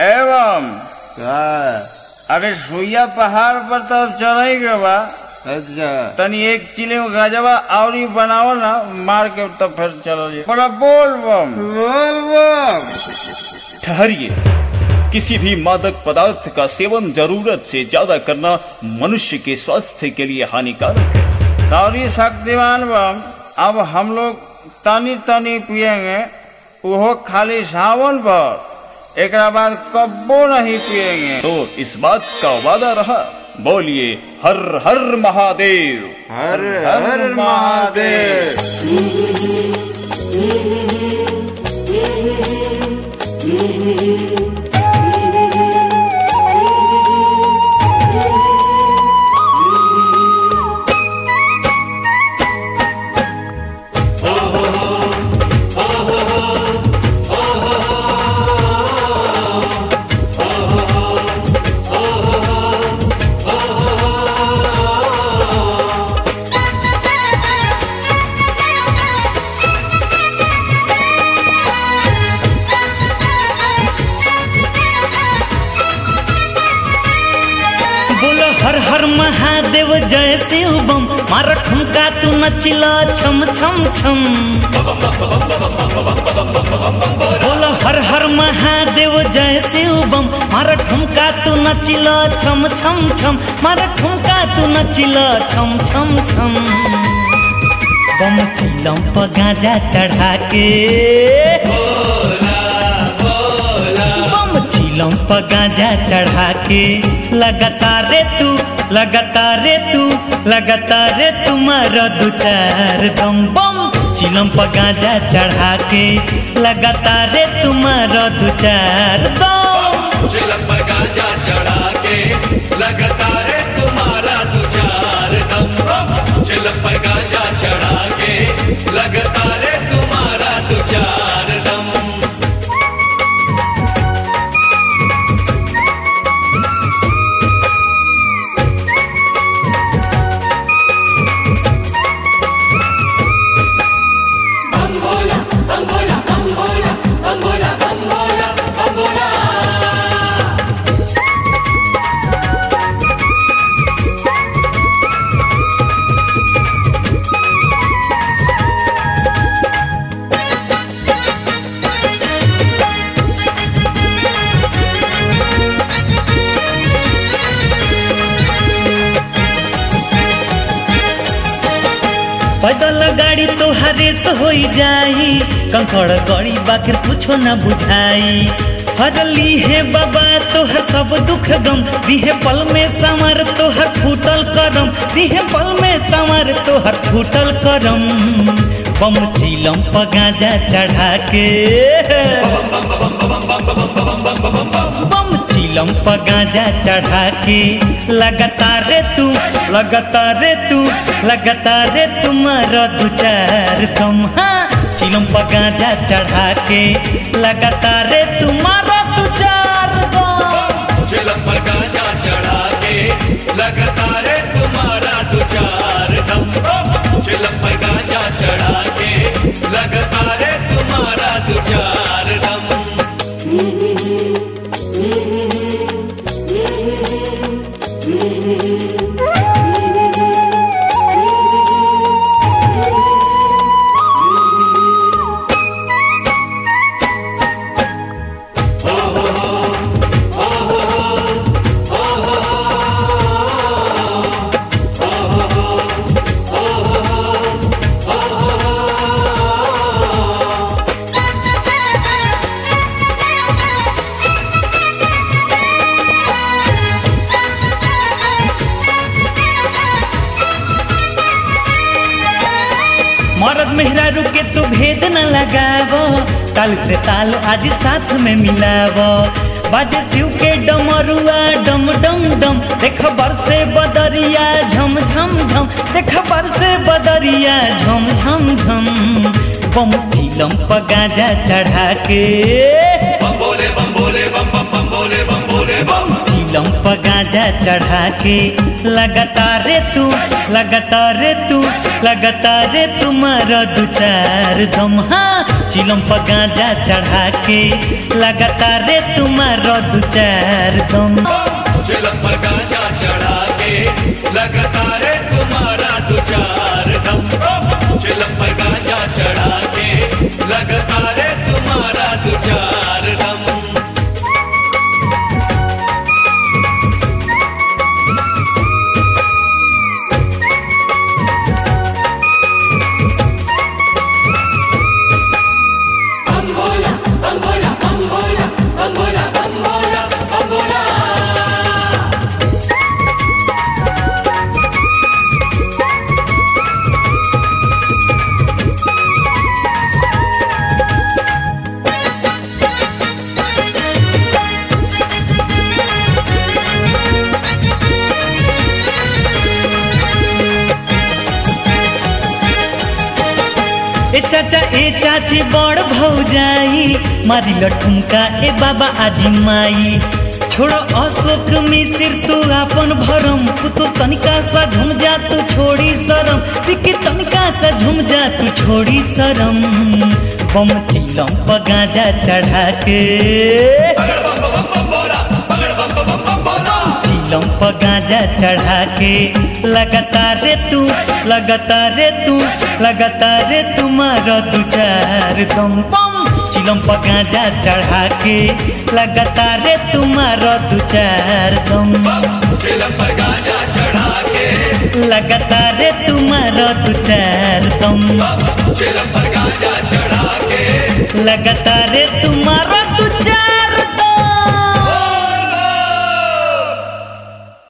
एवं अरे सुइया पहाड़ पर तो चढ़े के बा। अच्छा तनी एक चिले गजबा और बनाओ ना, मार के तब फिर चलो जी। बड़ा बोल बम बोल बम। ठहरिए, किसी भी मादक पदार्थ का सेवन जरूरत से ज्यादा करना मनुष्य के स्वास्थ्य के लिए हानिकारक है। सॉरी शक्तिमान बम, अब हम लोग तनी तनी पिएंगे, वो खाली सावन पर, एक बाद कब्बो नहीं पिएंगे। तो इस बात का वादा रहा। बोलिए हर हर महादेव। हर हर महादेव। हर हर महादेव जय शिव बम, मारा ठुमका तू नचिला छम छम छम। बोलो हर हर महादेव जय शिव बम, मारा ठुमका तू नचिला छम छम छम। मारा ठुमका तू नचिला छम छम छम। बम चिलम पर गांजा चढ़ा के, चिलम पर गांजा चढ़ा के, लगातार रे तू मारा दो चार दम। बम चिलम पर गांजा चढ़ा के, लगातार रे तू मारा दो चार दम। चिलम पर गांजा चढ़ा के, लगातार रे तुम्हारा दो चार दम। चिलम पर गांजा चढ़ा के, लगातार रे तुम्हारा दो चार दम। पैदल गाड़ी तो हरेस हो जाई, कंकड़ गड़ी बाकिर कुछो न बुझाई। हरली है बाबा तोहर सब दुख गम, दिहे पल में संवर तोहर फूटल करम। दिहे पल में संवर तोहर फूटल करम। बम चिलम पर गांजा चढ़ा के, बम चिलम पर गांजा चढ़ा के, लगातार रे तू मारा दो चार दम। हाँ चिलम पर गांजा चढ़ा के, लगातार रे तू मारा दो चार दम। चिलम पर गांजा चढ़ा के, लगातार रे तुम्हारा दो चार दम। चिलम पर गांजा चढ़ा के, लगातार रे तुम्हारा दो चार दम। मर्द मेहरारू के तू भेद न लगावो, ताल से ताल आज साथ में मिलावो। बाजे शिव के डमरुआ डम डम डम, देख बरसे बदरिया झम झम झम। देख बरसे बदरिया झम झम झम। बम चिलम पर गांजा चढ़ा के, बम बोले बम बोले बम बम बम बोले बम बोले बम। चिलम पर गांजा गांजा चढ़ा के लगातार तू मारो दू चार दम। हाँ चिलम पर गांजा चढ़ा के लगातार तू मारो दू चार दम। चिलम पर गांजा चढ़ा के लगातार तुम्हारा दो चार दम। चिलम पर गांजा चढ़ा के लगातार तुम्हारा दो चार दम। ए चाचा ए चाची बड़ भौजाई मारी लठुमका ए बाबा आजी माई। छोड़ो अशोक मिश्र तू अपन भरम पुतु तनिका सा झुम जा तू छोड़ी शरम। पिकी तनिका सा झुम जा तू छोड़ी शरम। बम चिलम पर गांजा चढ़ा के चिलम पर गांजा चढ़ा के लगातार तू मारो दू चार दम। बम चिलम पर गांजा चढ़ा के लगातार तू मारो दू चार दम। चिलम पर गांजा चढ़ा के लगातार तू मारो दू चार दम। चिलम पर गांजा चढ़ा के लगातार तू मारो दू चार